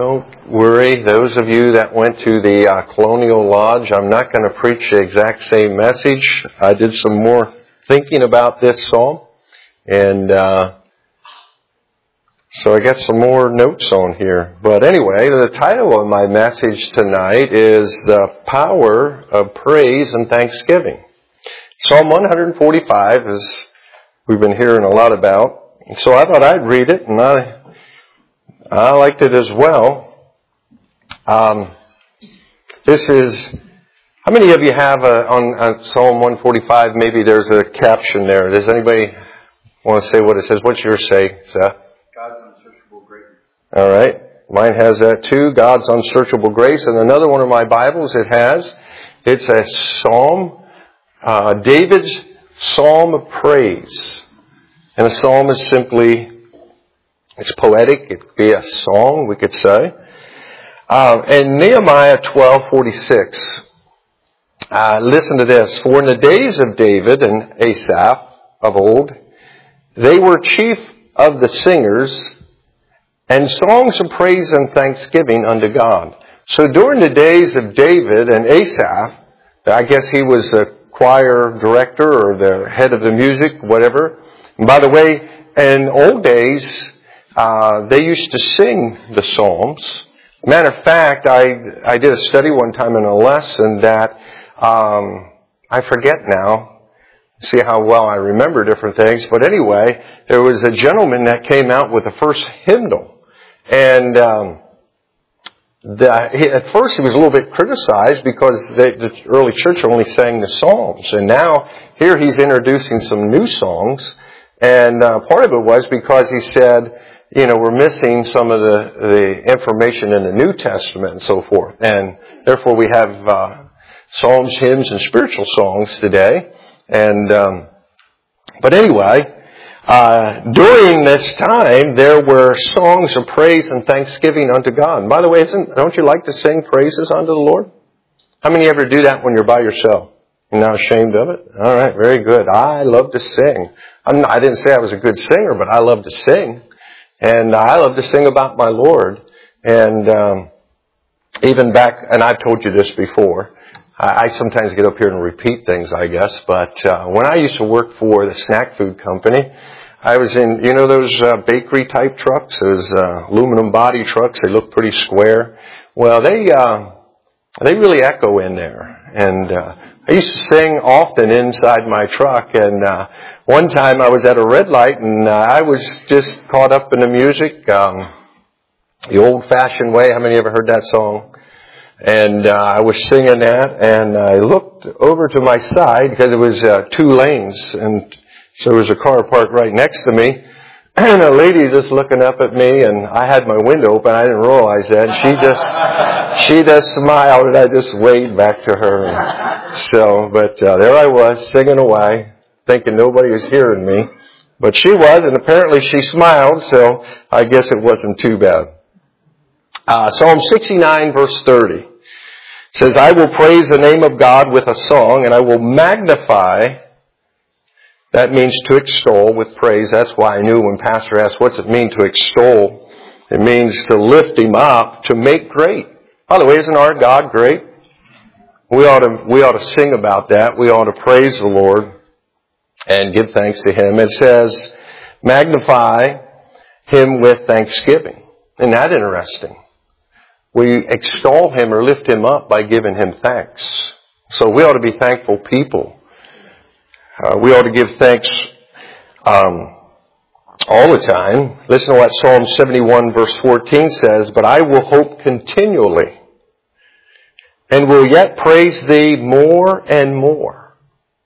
Don't worry, those of you that went to the Colonial Lodge, I'm not going to preach the exact same message. I did some more thinking about this psalm, and so I got some more notes on here. But anyway, the title of my message tonight is The Power of Praise and Thanksgiving. Psalm 145, as we've been hearing a lot about. So I thought I'd read it, and I liked it as well. This is, how many of you have on Psalm 145, maybe there's a caption there. Does anybody want to say what it says? What's yours say, Seth? God's unsearchable greatness. All right. Mine has that too, God's unsearchable grace. And another one of my Bibles it's a psalm, David's Psalm of Praise. And a psalm is simply, it's poetic. It could be a song, we could say. And Nehemiah 12:46. Listen to this. For in the days of David and Asaph of old, they were chief of the singers, and songs of praise and thanksgiving unto God. So during the days of David and Asaph, I guess he was the choir director or the head of the music, whatever. And by the way, in old days, they used to sing the Psalms. Matter of fact, I did a study one time in a lesson that I forget now. See how well I remember different things. But anyway, there was a gentleman that came out with the first hymnal. And at first he was a little bit criticized because the early church only sang the Psalms. And now here he's introducing some new songs. And part of it was because he said, we're missing some of the information in the New Testament and so forth. And therefore we have psalms, hymns, and spiritual songs today. And but anyway, during this time, there were songs of praise and thanksgiving unto God. And by the way, don't you like to sing praises unto the Lord? How many ever do that when you're by yourself? You're not ashamed of it? All right, very good. I love to sing. I didn't say I was a good singer, but I love to sing. And I love to sing about my Lord. And even back, and I've told you this before, I sometimes get up here and repeat things, I guess. But when I used to work for the snack food company, I was in, those bakery type trucks, those aluminum body trucks. They look pretty square. Well, they really echo in there. And I used to sing often inside my truck. And one time I was at a red light, and I was just caught up in the music, the old-fashioned way. How many ever heard that song? And I was singing that, and I looked over to my side because it was 2 lanes, and so there was a car parked right next to me, and a lady just looking up at me, and I had my window open. I didn't realize that. And she just smiled, and I just waved back to her. And so, but there I was singing away, thinking nobody was hearing me, but she was, and apparently she smiled, so I guess it wasn't too bad. Psalm 69, verse 30. Says, I will praise the name of God with a song, and I will magnify. That means to extol with praise. That's why I knew when Pastor asked, what's it mean to extol? It means to lift Him up, to make great. By the way, isn't our God great? We ought to sing about that. We ought to praise the Lord and give thanks to Him. It says, magnify Him with thanksgiving. Isn't that interesting? We extol Him or lift Him up by giving Him thanks. So we ought to be thankful people. We ought to give thanks all the time. Listen to what Psalm 71 verse 14 says, but I will hope continually and will yet praise Thee more and more.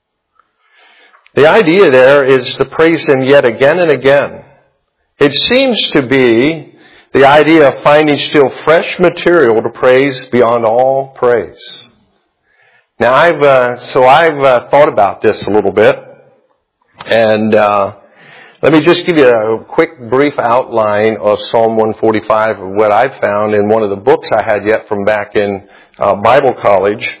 The idea there is to praise Him yet again and again. It seems to be the idea of finding still fresh material to praise beyond all praise. Now I've thought about this a little bit, and let me just give you a quick brief outline of Psalm 145 of what I found in one of the books I had yet from back in Bible college.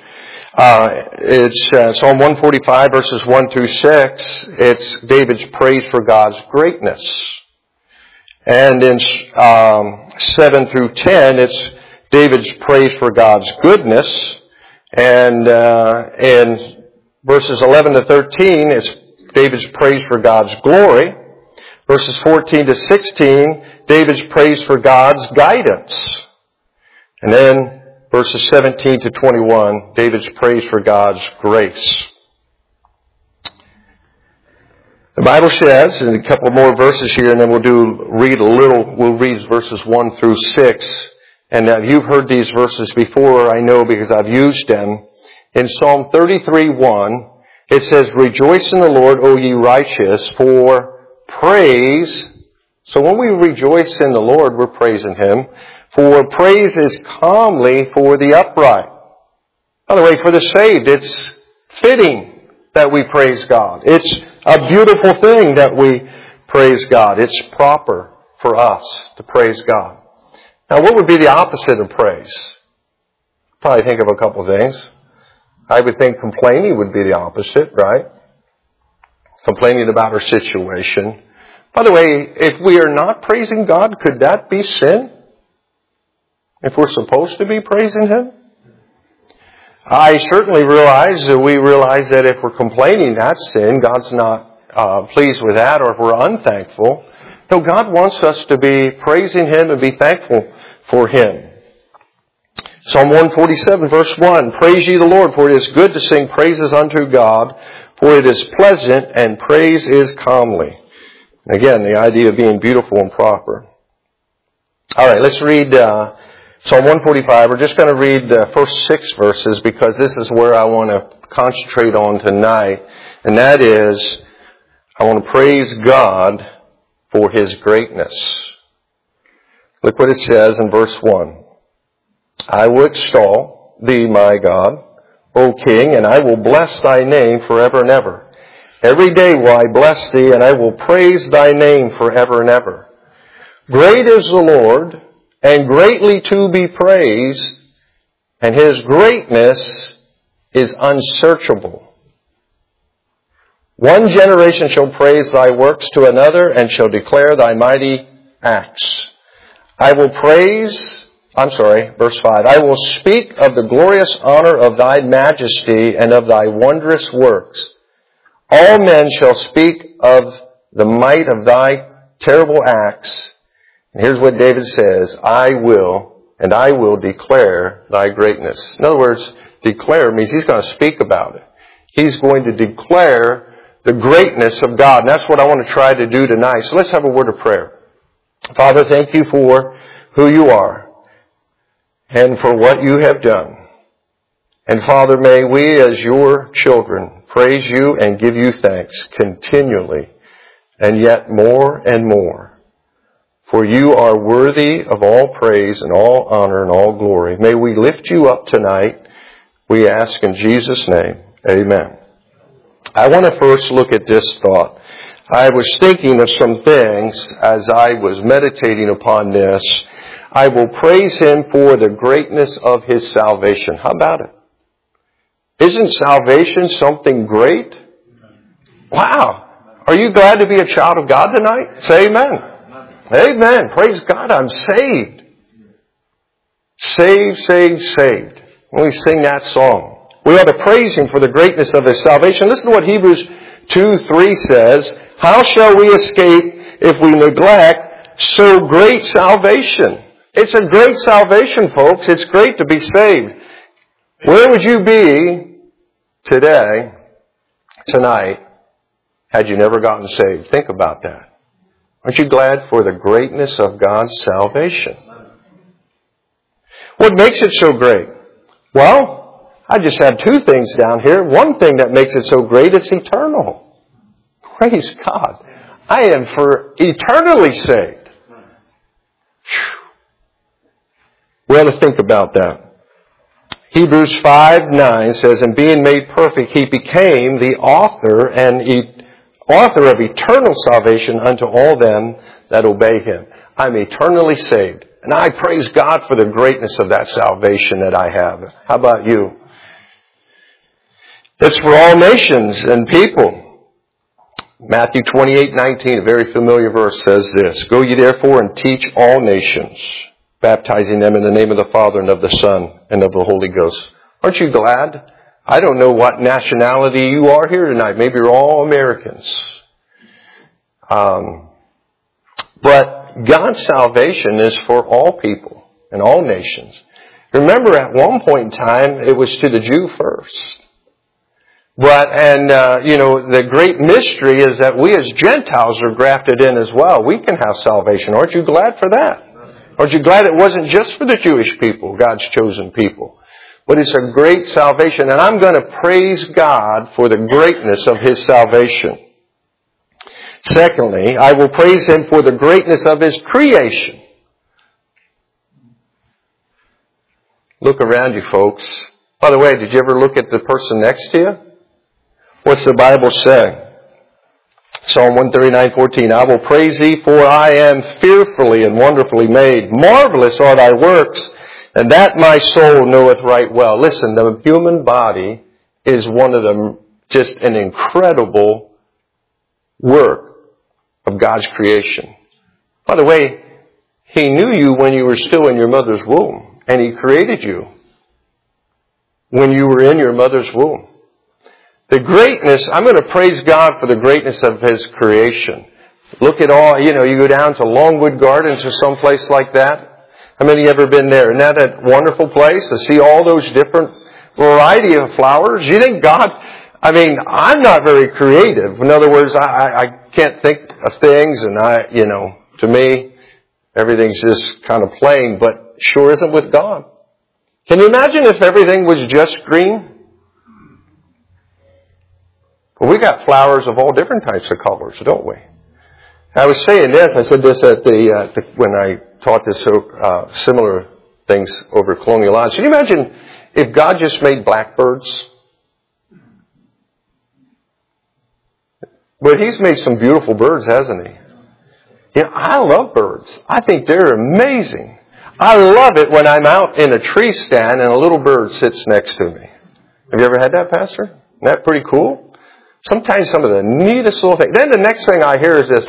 It's Psalm 145 verses 1 through 6. It's David's praise for God's greatness. And in 7 through 10, it's David's praise for God's goodness. And in verses 11 to 13, it's David's praise for God's glory. Verses 14 to 16, David's praise for God's guidance. And then verses 17 to 21, David's praise for God's grace. The Bible says, in a couple more verses here, and then we'll read verses 1 through 6. And you've heard these verses before, I know, because I've used them. In Psalm 33:1, it says, "Rejoice in the Lord, O ye righteous, for praise." So when we rejoice in the Lord, we're praising Him. "For praise is calmly for the upright." By the way, for the saved, it's fitting that we praise God. It's a beautiful thing that we praise God. It's proper for us to praise God. Now, what would be the opposite of praise? Probably think of a couple things. I would think complaining would be the opposite, right? Complaining about our situation. By the way, if we are not praising God, could that be sin? If we're supposed to be praising Him? I certainly realize that if we're complaining, that's sin. God's not pleased with that, or if we're unthankful. No, God wants us to be praising Him and be thankful for Him. Psalm 147 verse 1, "Praise ye the Lord, for it is good to sing praises unto God, for it is pleasant, and praise is comely." Again, the idea of being beautiful and proper. All right, let's read Psalm 145. We're just going to read the first 6 verses because this is where I want to concentrate on tonight. And that is, I want to praise God for His greatness. Look what it says in verse 1. "I will extol thee, my God, O King, and I will bless thy name forever and ever. Every day will I bless thee, and I will praise thy name forever and ever. Great is the Lord, and greatly to be praised, and His greatness is unsearchable. One generation shall praise thy works to another, and shall declare thy mighty acts. Verse 5. "I will speak of the glorious honor of thy majesty and of thy wondrous works. All men shall speak of the might of thy terrible acts." And here's what David says, I will declare thy greatness. In other words, declare means he's going to speak about it. He's going to declare the greatness of God. And that's what I want to try to do tonight. So let's have a word of prayer. Father, thank you for who you are and for what you have done. And Father, may we as your children praise you and give you thanks continually and yet more and more. For you are worthy of all praise and all honor and all glory. May we lift you up tonight, we ask in Jesus' name. Amen. I want to first look at this thought. I was thinking of some things as I was meditating upon this. I will praise Him for the greatness of His salvation. How about it? Isn't salvation something great? Wow. Are you glad to be a child of God tonight? Say amen. Amen. Praise God. I'm saved. Saved, saved, saved. When we sing that song, we ought to praise Him for the greatness of His salvation. Listen to what Hebrews 2:3 says. How shall we escape if we neglect so great salvation? It's a great salvation, folks. It's great to be saved. Where would you be today, tonight, had you never gotten saved? Think about that. Aren't you glad for the greatness of God's salvation? What makes it so great? Well, I just have 2 things down here. One thing that makes it so great is eternal. Praise God. I am for eternally saved. We ought to think about that. Hebrews 5:9 says, "And being made perfect, He became the author of eternal salvation unto all them that obey Him." I'm eternally saved. And I praise God for the greatness of that salvation that I have. How about you? It's for all nations and people. Matthew 28:19, a very familiar verse, says this, "Go ye therefore and teach all nations, baptizing them in the name of the Father and of the Son and of the Holy Ghost." Aren't you glad? I don't know what nationality you are here tonight. Maybe you're all Americans. But God's salvation is for all people and all nations. Remember, at one point in time, it was to the Jew first. The great mystery is that we as Gentiles are grafted in as well. We can have salvation. Aren't you glad for that? Aren't you glad it wasn't just for the Jewish people, God's chosen people? But it's a great salvation. And I'm going to praise God for the greatness of His salvation. Secondly, I will praise Him for the greatness of His creation. Look around you, folks. By the way, did you ever look at the person next to you? What's the Bible say? Psalm 139:14, "I will praise Thee, for I am fearfully and wonderfully made. Marvelous are Thy works, and that my soul knoweth right well." Listen, the human body is one of them, just an incredible work of God's creation. By the way, He knew you when you were still in your mother's womb, and He created you when you were in your mother's womb. The greatness, I'm going to praise God for the greatness of His creation. Look at all, you go down to Longwood Gardens or someplace like that. How many have ever been there? Isn't that a wonderful place to see all those different variety of flowers? You think God, I'm not very creative. In other words, I can't think of things, and to me, everything's just kind of plain, but sure isn't with God. Can you imagine if everything was just green? Well, we got flowers of all different types of colors, don't we? I was saying this. I said this at when I taught this similar things over Colonial Lodge. Can you imagine if God just made blackbirds? But He's made some beautiful birds, hasn't He? I love birds. I think they're amazing. I love it when I'm out in a tree stand and a little bird sits next to me. Have you ever had that, Pastor? Isn't that pretty cool? Sometimes some of the neatest little things. Then the next thing I hear is this.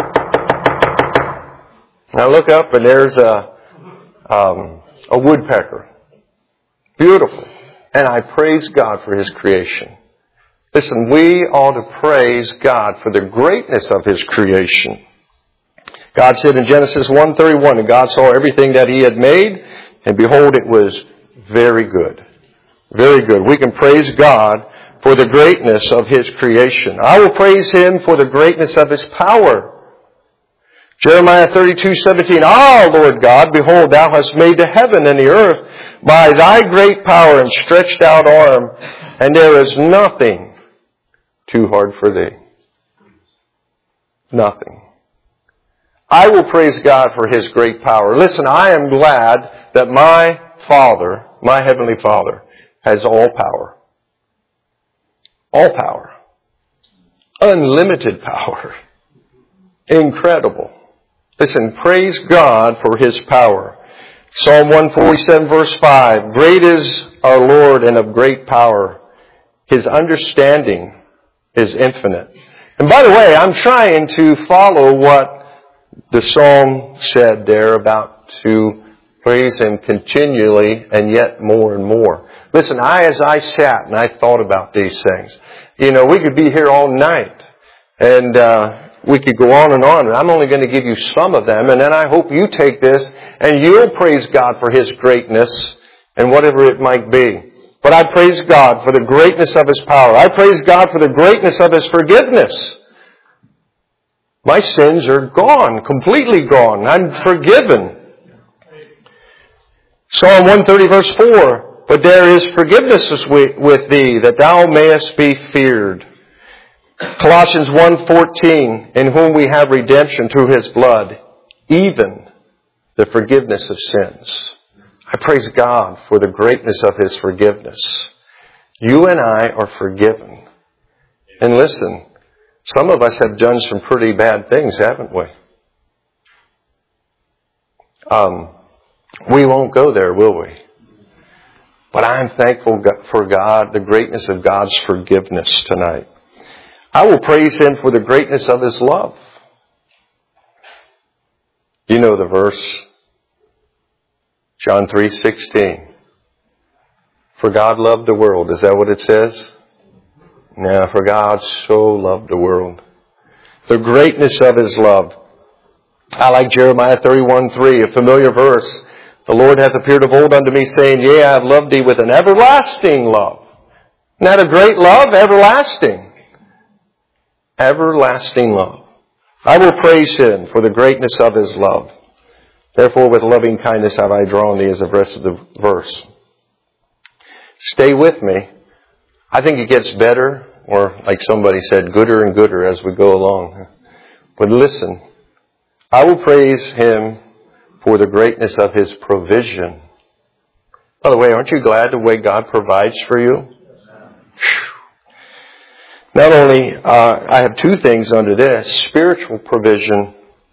I look up and there's a woodpecker. Beautiful. And I praise God for His creation. Listen, we ought to praise God for the greatness of His creation. God said in Genesis 1:31, "And God saw everything that He had made, and behold, it was very good." Very good. We can praise God for the greatness of His creation. I will praise Him for the greatness of His power. Jeremiah 32:17, "Ah, Lord God, behold, Thou hast made the heaven and the earth by Thy great power and stretched out arm, and there is nothing too hard for Thee." Nothing. I will praise God for His great power. Listen, I am glad that my Father, my Heavenly Father, has all power. All power. Unlimited power. Incredible. Listen, praise God for His power. Psalm 147 verse 5. "Great is our Lord and of great power. His understanding is infinite." And by the way, I'm trying to follow what the psalm said there about to praise Him continually and yet more and more. Listen, as I sat and I thought about these things, we could be here all night and we could go on and on. I'm only going to give you some of them, and then I hope you take this and you'll praise God for His greatness and whatever it might be. But I praise God for the greatness of His power. I praise God for the greatness of His forgiveness. My sins are gone, completely gone. I'm forgiven. Psalm 130 verse 4, "But there is forgiveness with Thee, that Thou mayest be feared." Colossians 1:14, "In whom we have redemption through His blood, even the forgiveness of sins." I praise God for the greatness of His forgiveness. You and I are forgiven. And listen, some of us have done some pretty bad things, haven't we? We won't go there, will we? But I'm thankful for God, the greatness of God's forgiveness tonight. I will praise Him for the greatness of His love. You know the verse. John 3:16. For God loved the world. Is that what it says? Yeah, for God so loved the world. The greatness of His love. I like Jeremiah 31:3, a familiar verse. The Lord hath appeared of old unto me, saying, Yea, I have loved thee with an everlasting love. Isn't that a great love? Everlasting. Everlasting love. I will praise Him for the greatness of His love. Therefore, with loving kindness have I drawn thee, is the rest of the verse. Stay with me. I think it gets better, or like somebody said, gooder and gooder as we go along. But listen, I will praise Him for the greatness of His provision. By the way, aren't you glad the way God provides for you? Not only, I have two things under this. Spiritual provision.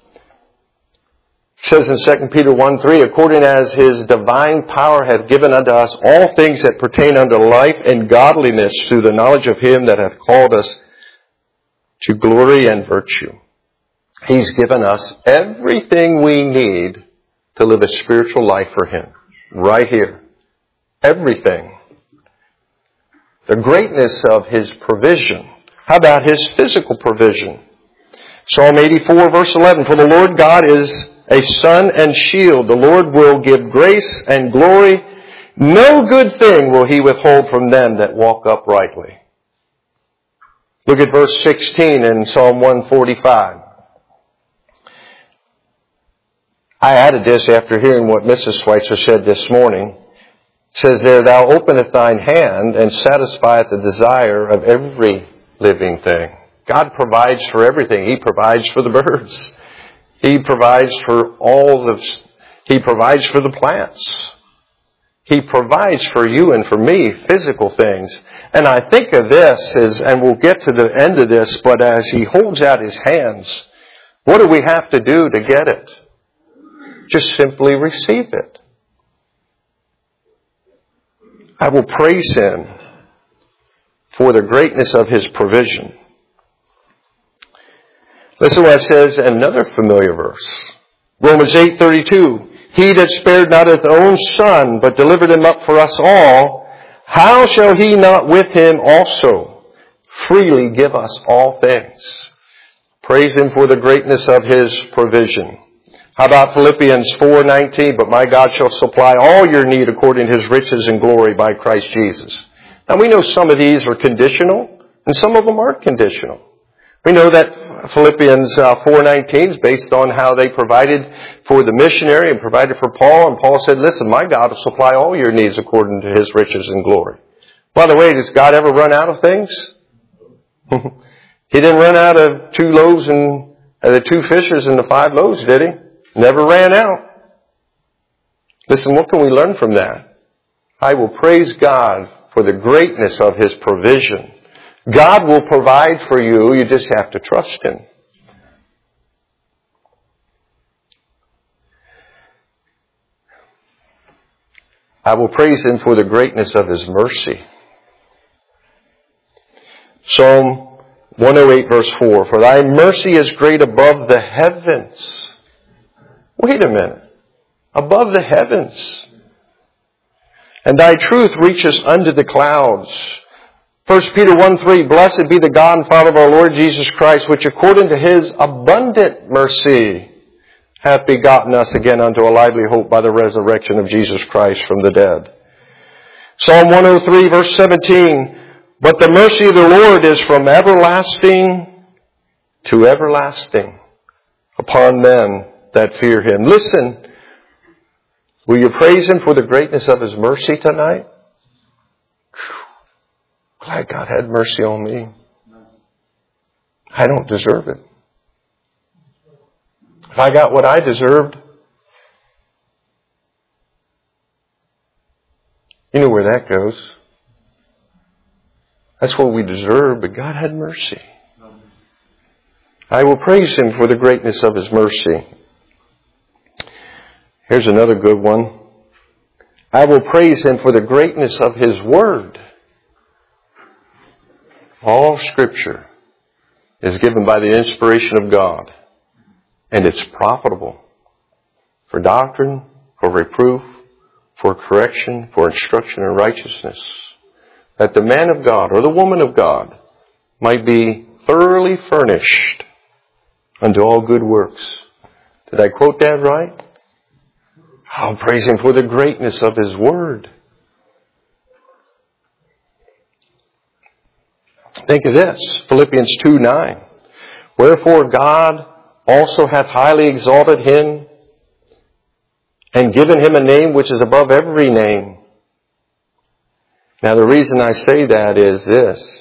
It says in 2 Peter 1:3, according as His divine power hath given unto us all things that pertain unto life and godliness through the knowledge of Him that hath called us to glory and virtue. He's given us everything we need to live a spiritual life for Him. Right here. Everything. The greatness of His provision. How about His physical provision? Psalm 84 verse 11, for the Lord God is a sun and shield. The Lord will give grace and glory. No good thing will He withhold from them that walk uprightly. Look at verse 16 in Psalm 145. I added this after hearing what Mrs. Schweitzer said this morning. It says there, Thou openest Thine hand and satisfieth the desire of every living thing. God provides for everything. He provides for the birds. He provides for He provides for the plants. He provides for you and for me physical things. And I think of this as, and we'll get to the end of this, but as He holds out His hands, what do we have to do to get it? Just simply receive it. I will praise Him for the greatness of His provision. Listen to what it says in another familiar verse. Romans 8:32. He that spared not His own Son, but delivered Him up for us all, how shall He not with Him also freely give us all things? Praise Him for the greatness of His provision. How about Philippians 4:19? But my God shall supply all your need according to His riches and glory by Christ Jesus. Now we know some of these are conditional, and some of them aren't conditional. We know that Philippians 4:19 is based on how they provided for the missionary and provided for Paul. And Paul said, listen, my God will supply all your needs according to His riches and glory. By the way, does God ever run out of things? He didn't run out of 2 loaves and the 2 fishes and the 5 loaves, did He? Never ran out. Listen, what can we learn from that? I will praise God for the greatness of His provision. God will provide for you. You just have to trust Him. I will praise Him for the greatness of His mercy. Psalm 108 verse 4. For Thy mercy is great above the heavens. Wait a minute. Above the heavens. And Thy truth reaches unto the clouds. 1 Peter 1:3, Blessed be the God and Father of our Lord Jesus Christ, which according to His abundant mercy hath begotten us again unto a lively hope by the resurrection of Jesus Christ from the dead. Psalm 103 verse 17, But the mercy of the Lord is from everlasting to everlasting upon them that fear Him. Listen, will you praise Him for the greatness of His mercy tonight? Glad God had mercy on me. I don't deserve it. If I got what I deserved, you know where that goes. That's what we deserve, but God had mercy. I will praise Him for the greatness of His mercy. Here's another good one. I will praise Him for the greatness of His Word. All Scripture is given by the inspiration of God. And it's profitable for doctrine, for reproof, for correction, for instruction in righteousness. That the man of God or the woman of God might be thoroughly furnished unto all good works. Did I quote that right? I'll praise Him for the greatness of His Word. Think of this, Philippians 2:9. Wherefore God also hath highly exalted Him and given Him a name which is above every name. Now the reason I say that is this.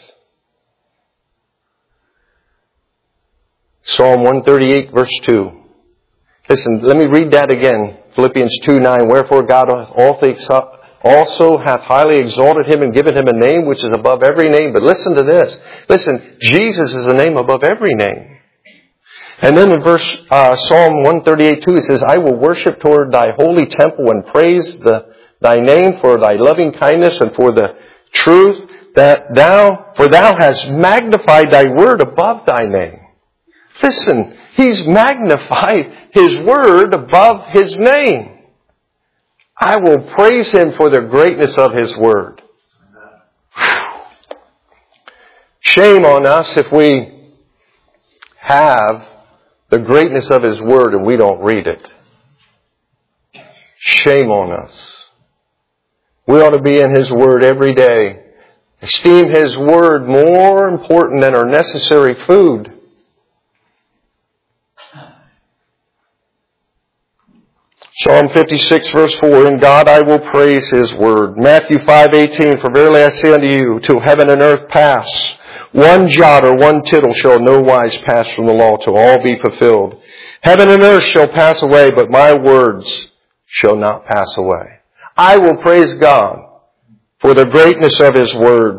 Psalm 138 verse 2. Listen, let me read that again. Philippians 2:9. Wherefore God also hath highly exalted Him and given Him a name which is above every name. But listen to this. Listen, Jesus is a name above every name. And then in Psalm 138:2 it says, I will worship toward Thy holy temple and praise Thy name for Thy loving kindness and for the truth that for Thou hast magnified Thy word above Thy name. Listen, He's magnified His word above His name. I will praise Him for the greatness of His word. Shame on us if we have the greatness of His word and we don't read it. Shame on us. We ought to be in His word every day. Esteem His word more important than our necessary food. Psalm 56 verse 4, In God I will praise His word. Matthew 5:18, For verily I say unto you, till heaven and earth pass, one jot or one tittle shall no wise pass from the law till all be fulfilled. Heaven and earth shall pass away, but my words shall not pass away. I will praise God for the greatness of His word.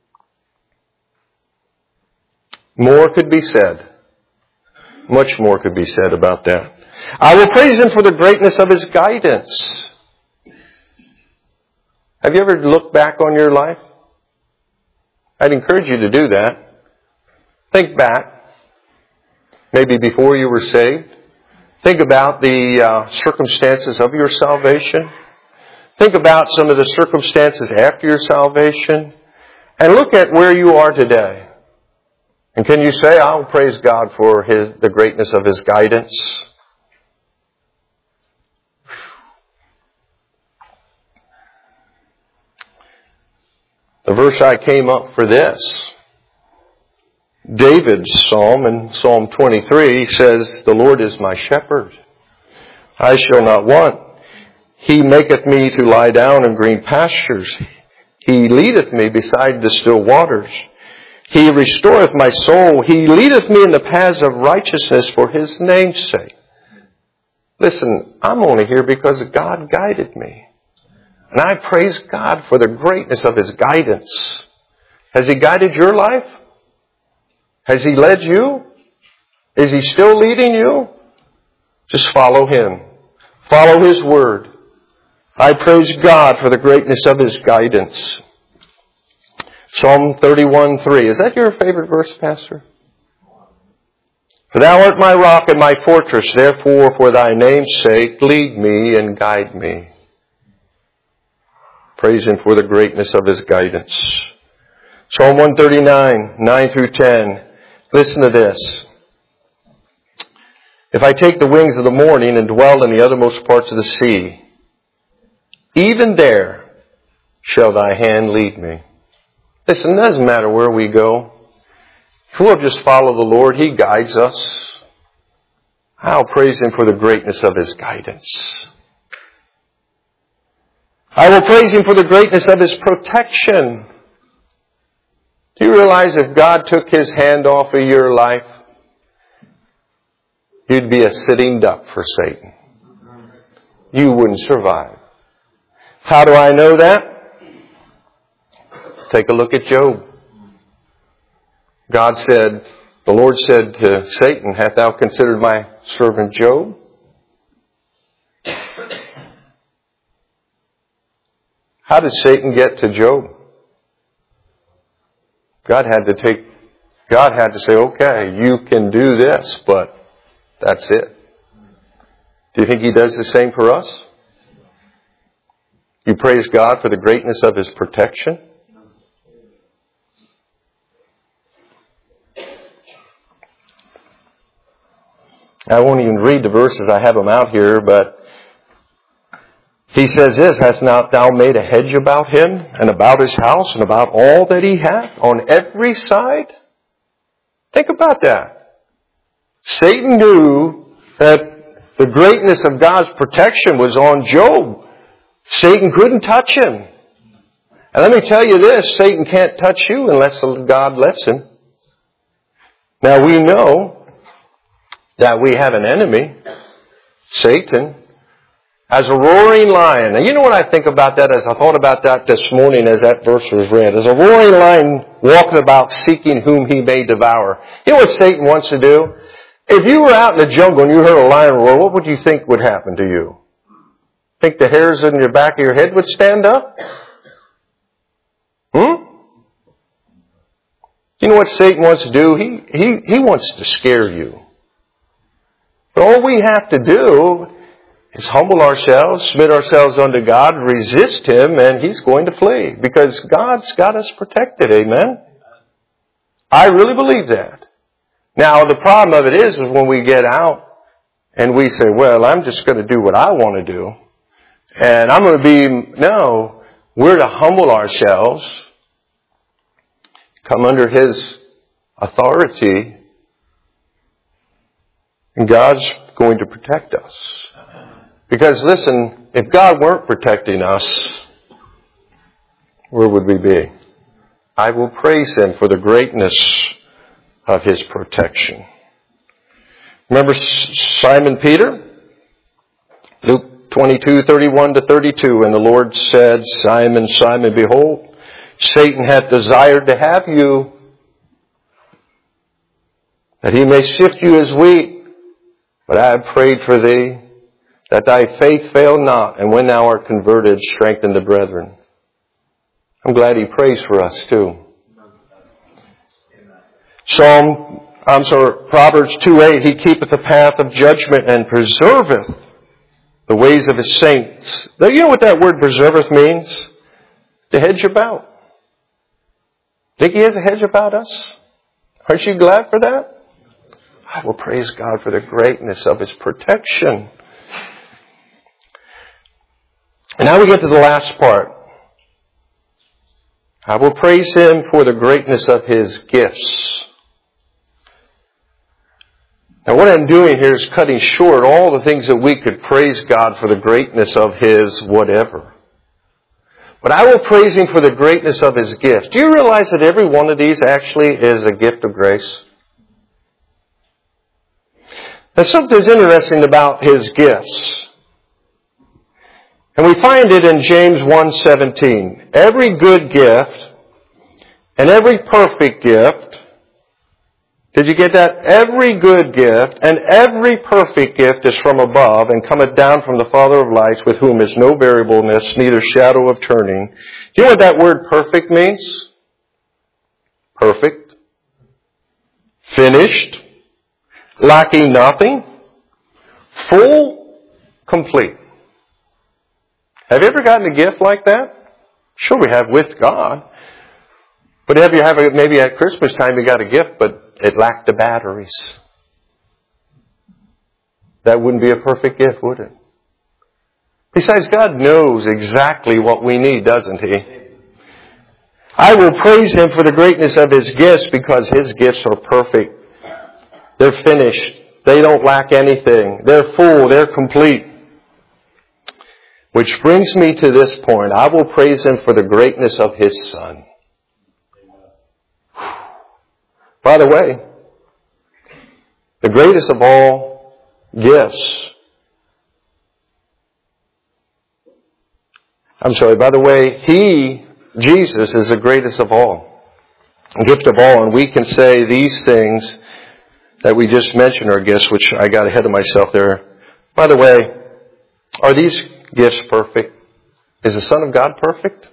More could be said. Much more could be said about that. I will praise Him for the greatness of His guidance. Have you ever looked back on your life? I'd encourage you to do that. Think back. Maybe before you were saved. Think about the circumstances of your salvation. Think about some of the circumstances after your salvation. And look at where you are today. And can you say, I'll praise God for the greatness of His guidance? The verse I came up for this, David's psalm in Psalm 23 says, The Lord is my shepherd. I shall not want. He maketh me to lie down in green pastures. He leadeth me beside the still waters. He restoreth my soul. He leadeth me in the paths of righteousness for His name's sake. Listen, I'm only here because God guided me. And I praise God for the greatness of His guidance. Has He guided your life? Has He led you? Is He still leading you? Just follow Him. Follow His word. I praise God for the greatness of His guidance. Psalm 31:3. Is that your favorite verse, Pastor? For Thou art my rock and my fortress. Therefore, for Thy name's sake, lead me and guide me. Praise Him for the greatness of His guidance. Psalm 139, 9 through 10. Listen to this. If I take the wings of the morning and dwell in the uttermost parts of the sea, even there shall Thy hand lead me. Listen, it doesn't matter where we go. If we'll just follow the Lord, He guides us. I'll praise Him for the greatness of His guidance. I will praise Him for the greatness of His protection. Do you realize if God took His hand off of your life, you'd be a sitting duck for Satan. You wouldn't survive. How do I know that? Take a look at Job. The Lord said to Satan, Hast thou considered my servant Job? How did Satan get to Job? God had to take God had to say, okay, you can do this, but that's it. Do you think He does the same for us? You praise God for the greatness of His protection? I won't even read the verses. I have them out here, but He says this, hast not thou made a hedge about him and about his house and about all that he hath on every side? Think about that. Satan knew that the greatness of God's protection was on Job. Satan couldn't touch him. And let me tell you this, Satan can't touch you unless God lets him. Now we know that we have an enemy, Satan, as a roaring lion. And you know what I think about that as I thought about that this morning as that verse was read. As a roaring lion walking about seeking whom he may devour. You know what Satan wants to do? If you were out in the jungle and you heard a lion roar, what would you think would happen to you? Think the hairs in your back of your head would stand up? You know what Satan wants to do? He wants to scare you. But all we have to do is humble ourselves, submit ourselves unto God, resist Him, and He's going to flee. Because God's got us protected, amen? I really believe that. Now, the problem of it is when we get out and we say, well, I'm just going to do what I want to do. And I'm going to be, no, we're to humble ourselves, come under His authority, and God's going to protect us. Because listen, if God weren't protecting us, where would we be? I will praise Him for the greatness of His protection. Remember Simon Peter? Luke 22:31-32, and the Lord said, Simon, Simon, behold, Satan hath desired to have you, that he may sift you as wheat. But I have prayed for thee, that thy faith fail not, and when thou art converted, strengthen the brethren. I'm glad he prays for us too. Proverbs 2:8, he keepeth the path of judgment and preserveth the ways of his saints. Now, you know what that word preserveth means? To hedge about. Think he has a hedge about us? Aren't you glad for that? I will praise God for the greatness of His protection. And now we get to the last part. I will praise Him for the greatness of His gifts. Now what I'm doing here is cutting short all the things that we could praise God for the greatness of His whatever. But I will praise Him for the greatness of His gifts. Do you realize that every one of these actually is a gift of grace? Now something's interesting about His gifts. And we find it in James 1:17. Every good gift and every perfect gift. Did you get that? Every good gift and every perfect gift is from above and cometh down from the Father of lights, with whom is no variableness, neither shadow of turning. Do you know what that word perfect means? Perfect. Finished. Lacking nothing. Full. Complete. Have you ever gotten a gift like that? Sure we have with God. But have you maybe at Christmas time you got a gift, but it lacked the batteries? That wouldn't be a perfect gift, would it? Besides, God knows exactly what we need, doesn't He? I will praise Him for the greatness of His gifts, because His gifts are perfect. They're finished. They don't lack anything. They're full. They're complete. Which brings me to this point. I will praise Him for the greatness of His Son. By the way, the greatest of all gifts. By the way, Jesus, is the greatest of all. A gift of all. And we can say these things that we just mentioned are gifts, which I got ahead of myself there. By the way, are these gifts perfect? Is the Son of God perfect?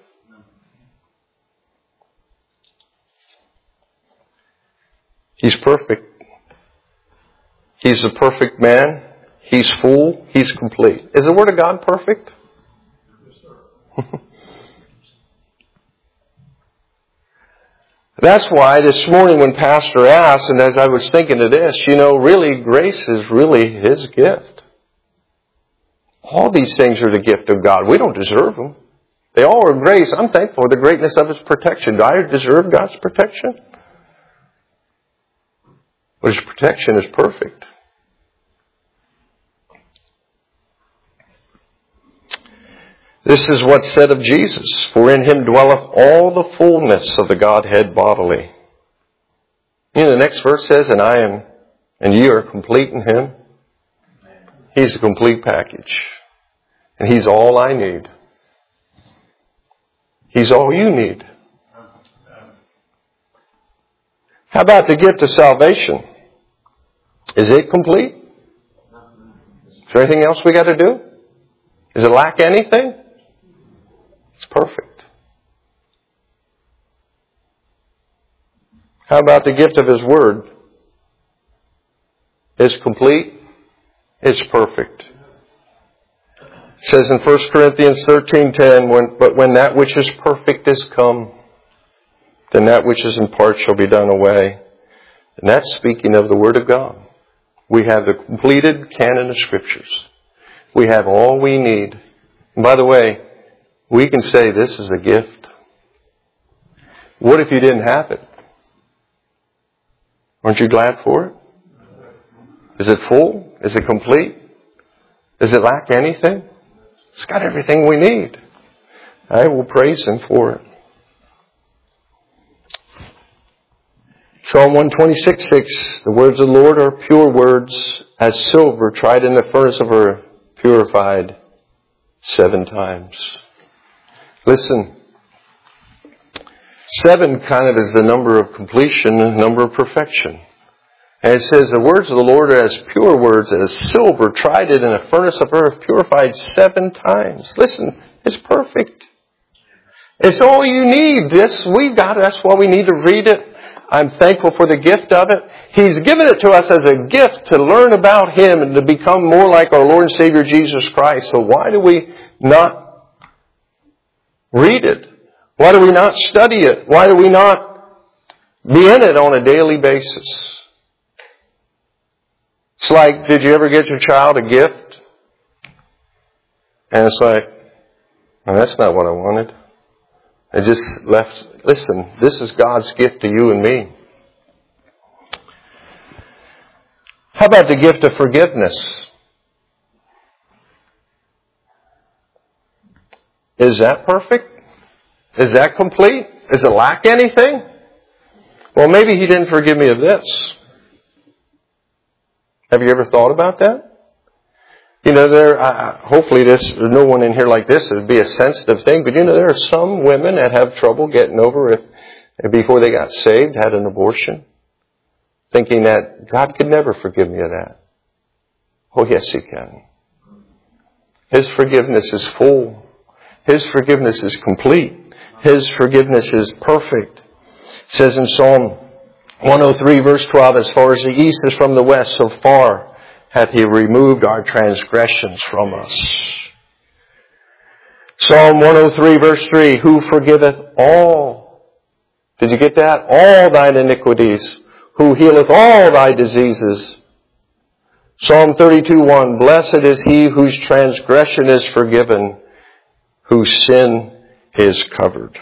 He's perfect. He's the perfect man. He's full. He's complete. Is the Word of God perfect? Yes, sir. That's why this morning when Pastor asked, and as I was thinking of this, really grace is really His gift. All these things are the gift of God. We don't deserve them. They all are grace. I'm thankful for the greatness of His protection. Do I deserve God's protection? But His protection is perfect. This is what's said of Jesus. For in Him dwelleth all the fullness of the Godhead bodily. The next verse says, and I am, and ye are complete in Him. He's a complete package. And He's all I need. He's all you need. How about the gift of salvation? Is it complete? Is there anything else we got to do? Does it lack anything? It's perfect. How about the gift of His Word? It's complete. It's perfect. It says in 1 Corinthians 13:10, but when that which is perfect is come, then that which is in part shall be done away. And that's speaking of the Word of God. We have the completed canon of Scriptures. We have all we need. And by the way, we can say this is a gift. What if you didn't have it? Aren't you glad for it? Is it full? Is it complete? Does it lack anything? It's got everything we need. I will praise Him for it. Psalm 126:6, the words of the Lord are pure words, as silver tried in the furnace of earth, purified 7 times. Listen, 7 kind of is the number of completion and number of perfection. And it says the words of the Lord are as pure words, as silver tried in a furnace of earth, purified 7 times. Listen, it's perfect. It's all you need. That's why we need to read it. I'm thankful for the gift of it. He's given it to us as a gift to learn about Him and to become more like our Lord and Savior Jesus Christ. So why do we not read it? Why do we not study it? Why do we not be in it on a daily basis? It's like, did you ever get your child a gift? And it's like, well, that's not what I wanted. It just left. Listen, this is God's gift to you and me. How about the gift of forgiveness? Is that perfect? Is that complete? Does it lack anything? Well, maybe He didn't forgive me of this. Have you ever thought about that? Hopefully there's no one in here like this. It'd be a sensitive thing. But there are some women that have trouble getting over if before they got saved, had an abortion, thinking that God could never forgive me of that. Oh, yes, He can. His forgiveness is full. His forgiveness is complete. His forgiveness is perfect. It says in Psalm 103 verse 12, as far as the east is from the west, so far hath He removed our transgressions from us. Psalm 103 verse 3, who forgiveth all, did you get that? All thine iniquities, who healeth all thy diseases. Psalm 32:1, blessed is he whose transgression is forgiven, whose sin is covered.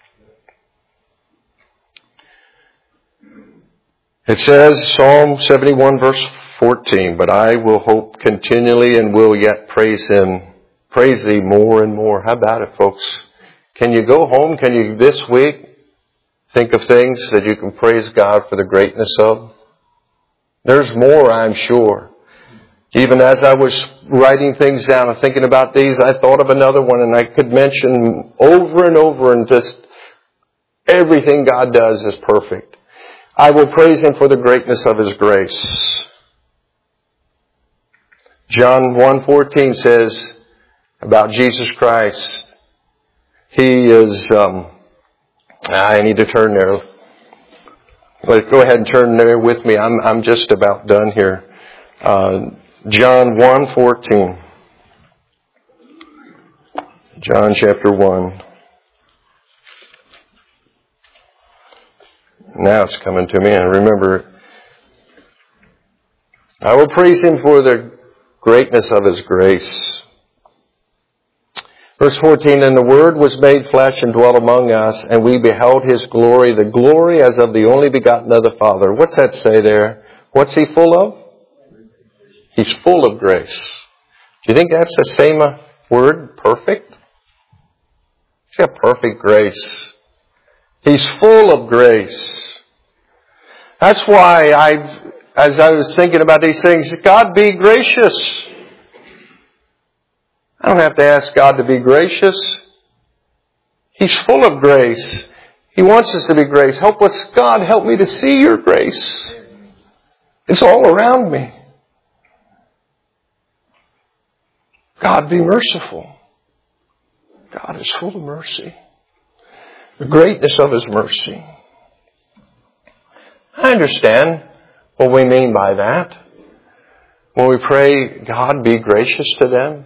It says, Psalm 71 verse 14, but I will hope continually and will yet praise Thee more and more. How about it, folks? Can you go home? Can you this week think of things that you can praise God for the greatness of? There's more, I'm sure. Even as I was writing things down and thinking about these, I thought of another one, and I could mention over and over, and just everything God does is perfect. I will praise Him for the greatness of His grace. John 1:14 says about Jesus Christ, He is, I need to turn there. Well, go ahead and turn there with me. I'm just about done here. John 1:14. John chapter 1. Now it's coming to me, and remember, I will praise Him for the greatness of His grace. Verse 14, and the Word was made flesh and dwelt among us, and we beheld His glory, the glory as of the only begotten of the Father. What's that say there? What's He full of? He's full of grace. Do you think that's the same word, perfect? He's got perfect grace. He's full of grace. That's why as I was thinking about these things, God be gracious. I don't have to ask God to be gracious. He's full of grace. He wants us to be grace. Help us, God, help me to see your grace. It's all around me. God be merciful. God is full of mercy. The greatness of His mercy. I understand what we mean by that. When we pray, God be gracious to them.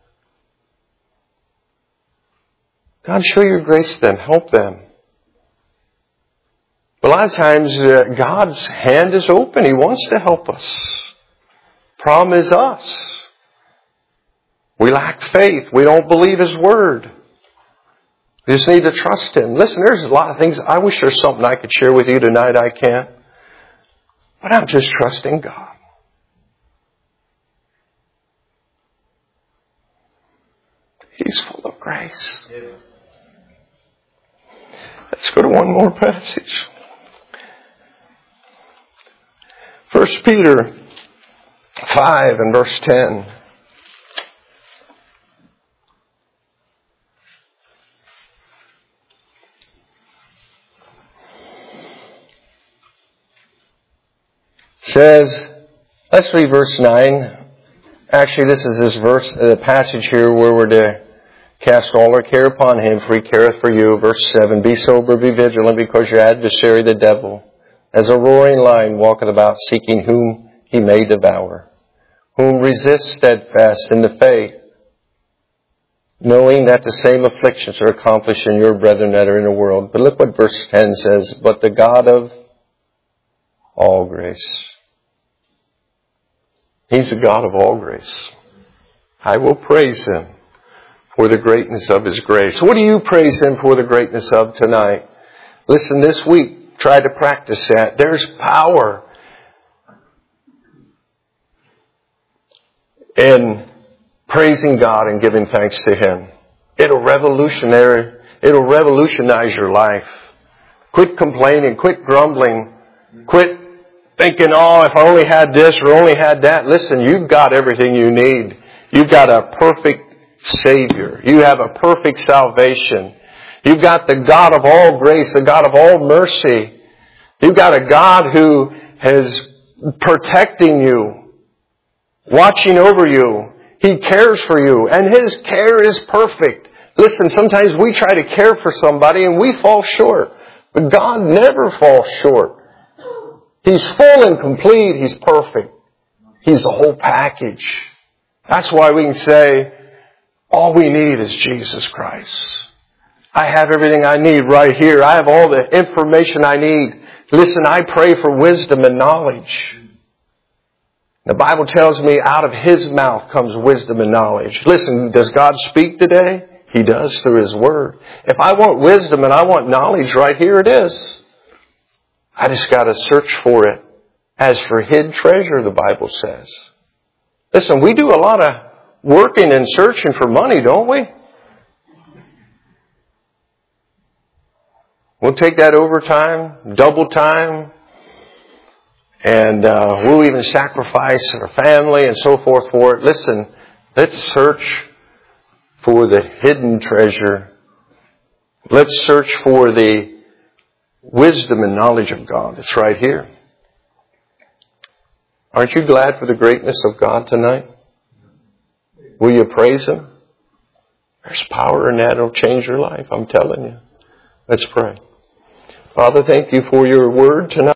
God, show your grace to them. Help them. But a lot of times, God's hand is open. He wants to help us. Problem is us. We lack faith. We don't believe His Word. We just need to trust Him. Listen, there's a lot of things. I wish there's something I could share with you tonight. I can't. But I'm just trusting God. He's full of grace. Let's go to one more passage. 1 Peter 5 and verse 10. Says, let's read verse 9. Actually, this is the passage here where we're to cast all our care upon Him, for He careth for you. Verse 7, be sober, be vigilant, because your adversary, the devil, as a roaring lion, walketh about, seeking whom he may devour, whom resist steadfast in the faith, knowing that the same afflictions are accomplished in your brethren that are in the world. But look what verse 10 says, but the God of all grace. He's the God of all grace. I will praise Him for the greatness of His grace. What do you praise Him for the greatness of tonight? Listen, this week, try to practice that. There's power in praising God and giving thanks to Him. It'll revolutionize your life. Quit complaining, quit grumbling, quit thinking, oh, if I only had this or only had that. Listen, you've got everything you need. You've got a perfect Savior. You have a perfect salvation. You've got the God of all grace, the God of all mercy. You've got a God who is protecting you, watching over you. He cares for you, and His care is perfect. Listen, sometimes we try to care for somebody and we fall short, but God never falls short. He's full and complete. He's perfect. He's the whole package. That's why we can say, all we need is Jesus Christ. I have everything I need right here. I have all the information I need. Listen, I pray for wisdom and knowledge. The Bible tells me out of His mouth comes wisdom and knowledge. Listen, does God speak today? He does through His Word. If I want wisdom and I want knowledge, right here it is. I just got to search for it. As for hid treasure, the Bible says. Listen, we do a lot of working and searching for money, don't we? We'll take that overtime, double time, and we'll even sacrifice our family and so forth for it. Listen, let's search for the hidden treasure. Let's search for the wisdom and knowledge of God. It's right here. Aren't you glad for the greatness of God tonight? Will you praise Him? There's power in that. It'll change your life. I'm telling you. Let's pray. Father, thank you for your word tonight.